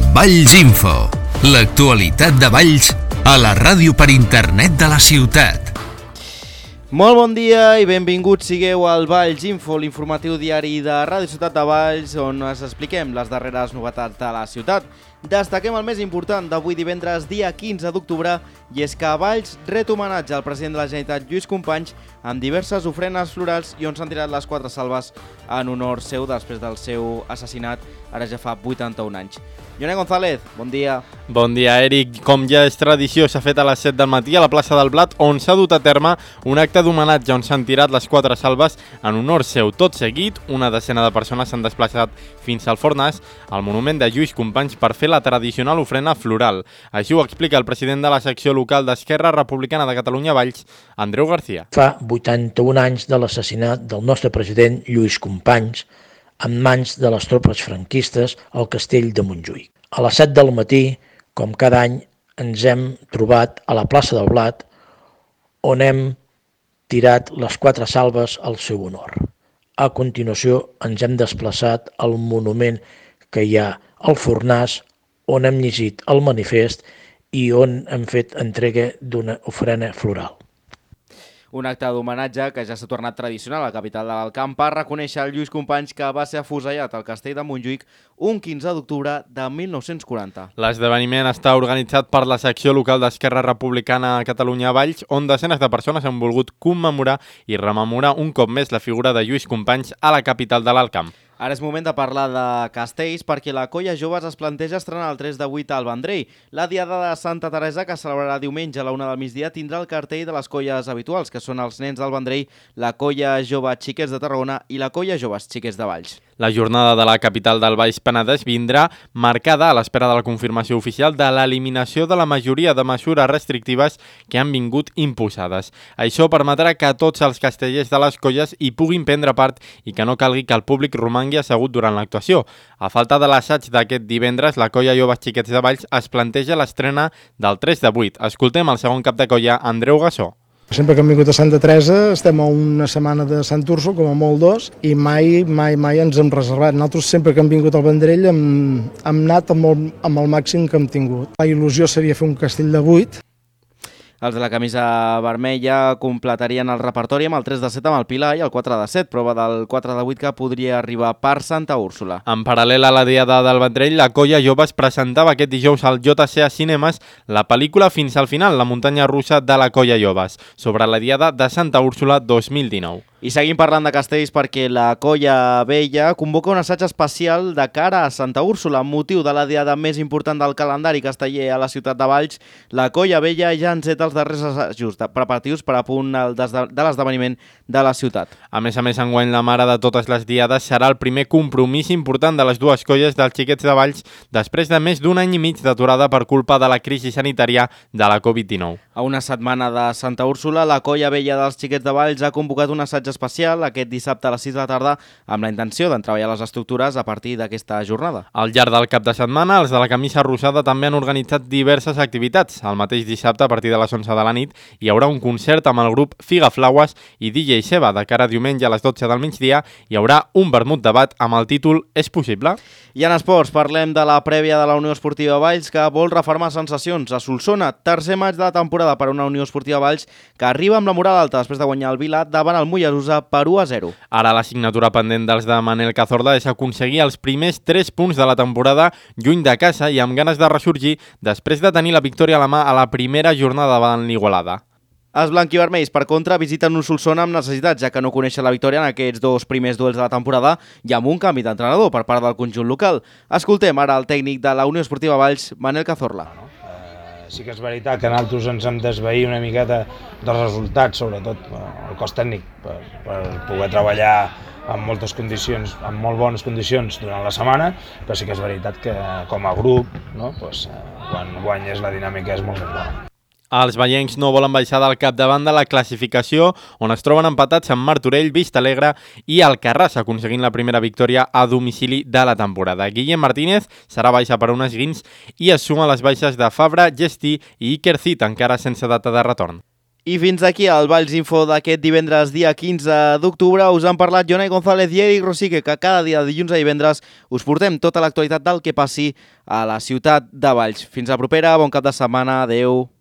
Valls Info, l'actualitat de Valls a la ràdio per internet de la ciutat. Molt bon dia i benvinguts sigueu al Valls Info, l'informatiu diari de Ràdio Ciutat de Valls, on us expliquem les darreres novetats de la ciutat. Destaquem el més important d'avui divendres, dia 15 d'octubre, i és que a Valls ret homenatge al president de la Generalitat, Lluís Companys, amb diverses ofrenes florals i on s'han tirat les 4 salves en honor seu després del seu assassinat, ara ja fa 81 anys. Joné González, bon dia. Bon dia, Eric. Com ja és tradició, s'ha fet a les 7 del matí a la plaça del Blat, on s'ha dut a terme un acte d'homenatge on s'han tirat les 4 salves en honor seu. Tot seguit, una decena de persones s'han desplaçat fins al Fornàs, al monument de Lluís Companys, per fer la tradicional ofrena floral. Així ho explica el president de la secció local d'Esquerra Republicana de Catalunya Valls, Andreu García. Fa 81 anys de l'assassinat del nostre president Lluís Companys en mans de les tropes franquistes al castell de Montjuïc. A les 7 del matí, com cada any, ens hem trobat a la plaça del Blat, on hem tirat les 4 salves al seu honor. A continuació, ens hem desplaçat al monument que hi ha al Fornàs, on hem llegit el manifest i on hem fet entrega d'una ofrena floral. Un acte d'homenatge que ja s'ha tornat tradicional a la capital de l'Alt Camp per reconèixer el Lluís Companys, que va ser afusellat al castell de Montjuïc un 15 d'octubre de 1940. L'esdeveniment està organitzat per la secció local d'Esquerra Republicana a Catalunya Valls, on desenes de persones han volgut commemorar i rememorar un cop més la figura de Lluís Companys a la capital de l'Alt Camp. Ara és moment de parlar de castells perquè la Colla Joves es planteja estrenar el 3 de 8 al Vendrell. La Diada de Santa Teresa, que es celebrarà diumenge a la 1 del migdia, tindrà el cartell de les colles habituals, que són els Nens del Vendrell, la Colla Jove Xiquets de Tarragona i la Colla Joves Xiquets de Valls. La jornada de la capital del Baix Penedès vindrà marcada a l'espera de la confirmació oficial de l'eliminació de la majoria de mesures restrictives que han vingut imposades. Això permetrà que tots els castellers de les colles hi puguin prendre part i que no calgui que el públic romangui assegut durant l'actuació. A falta de l'assaig d'aquest divendres, la Colla Joves Xiquets de Valls es planteja l'estrena del 3 de 8. Escoltem el segon cap de colla, Andreu Gassó. Sempre que hem vingut a Santa Teresa estem a una setmana de Sant Urso, com a molt 2, i mai ens hem reservat. Nosaltres sempre que hem vingut al Vendrell hem anat amb el màxim que hem tingut. La il·lusió seria fer un castell de 8. Els de la camisa vermella completarien el repertori amb el 3 de 7 amb el Pilar i el 4 de 7, prova del 4 de 8 que podria arribar per Santa Úrsula. En paral·lel a la Diada del Vendrell, la Colla Joves presentava aquest dijous al JCA Cinemes la pel·lícula Fins al final, la muntanya russa de la Colla Joves, sobre la Diada de Santa Úrsula 2019. I seguim parlant de castells perquè la Colla Vella convoca un assaig especial de cara a Santa Úrsula. Amb motiu de la diada més important del calendari casteller a la ciutat de Valls, la Colla Vella ja enceta els darrers assajos preparatius per a punt de l'esdeveniment de la ciutat. A més, enguany la mare de totes les diades serà el primer compromís important de les dues colles dels Xiquets de Valls després de més d'un any i mig d'aturada per culpa de la crisi sanitària de la Covid-19. A una setmana de Santa Úrsula, la Colla Vella dels Xiquets de Valls ha convocat un assaig especial aquest dissabte a les 6 de la tarda amb la intenció d'entreballar les estructures a partir d'aquesta jornada. Al llarg del cap de setmana, els de la camisa rosada també han organitzat diverses activitats. El mateix dissabte, a partir de les 11 de la nit, hi haurà un concert amb el grup Figaflaues i DJ Seba. De cara a diumenge a les 12 del migdia hi haurà un vermut debat amb el títol És possible? I en esports parlem de la prèvia de la Unió Esportiva Valls, que vol refermar sensacions. A Solsona, tercer maig de la temporada per a una Unió Esportiva Valls que arriba amb la moral alta després de guanyar el Vila davant el Mollerussa per 1-0. Ara l'assignatura pendent dels de Manel Cazorla és aconseguir els primers 3 punts de la temporada lluny de casa i amb ganes de ressorgir després de tenir la victòria a la mà a la primera jornada davant l'Igualada. Els blanquivermells, per contra, visiten un Solsona amb necessitats, ja que no coneixen la victòria en aquests 2 primers duels de la temporada i amb un canvi d'entrenador per part del conjunt local. Escoltem ara el tècnic de la Unió Esportiva Valls, Manel Cazorla. Sí que és veritat que nosaltres ens hem d'esvair una miqueta dels resultats, sobretot el cos tècnic, per poder treballar en moltes condicions, en molt bones condicions durant la setmana, però sí que és veritat que com a grup, no, quan guanyes la dinàmica és molt més bona. Els vallencs no volen baixar del capdavant de la classificació, on es troben empatats amb Martorell, Vistalegre i Alcarràs, aconseguint la primera victòria a domicili de la temporada. Guillem Martínez serà baixa per un esguins i es suma a les baixes de Fabra, Gestí i Iker Cid, encara sense data de retorn. I fins aquí el Valls Info d'aquest divendres dia 15 d'octubre. Us han parlat Jonai González i Eric Rosique, que cada dia de dilluns a divendres us portem tota l'actualitat del que passi a la ciutat de Valls. Fins la propera, bon cap de setmana, adeu.